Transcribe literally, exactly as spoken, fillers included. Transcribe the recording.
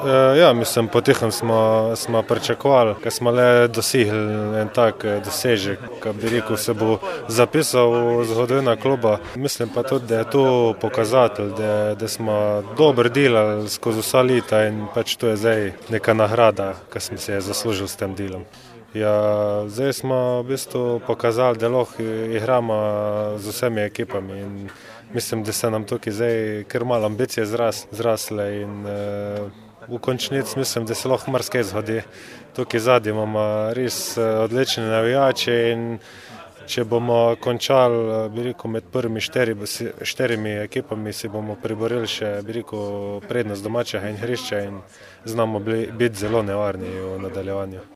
Ja, mislim, potihem smo, smo pričakovali, ker smo le dosegli en tak dosežek, ki bi rekel, se bo zapisal v zgodovino kluba. Mislim pa tudi, da je to pokazatelj, da, da smo dobro delali skozi vsa leta in pač to je zdaj neka nagrada, ki smo se je zaslužili s tem delom. Ja, zdaj smo v bistvu pokazali, da lahko igramo z vsemi ekipami in mislim, da se nam tukaj zdaj kar malo ambicije zras, zrasle in uh, v končnici mislim, da se lahko marsikaj zgodi. Tukaj zadnji imamo res odlične navijače in če bomo končali, bi rekel, med prvimi štiri, štirimi ekipami, si bomo priborili še, bi rekel, prednost domačega igrišča in znamo biti zelo nevarni v nadaljevanju.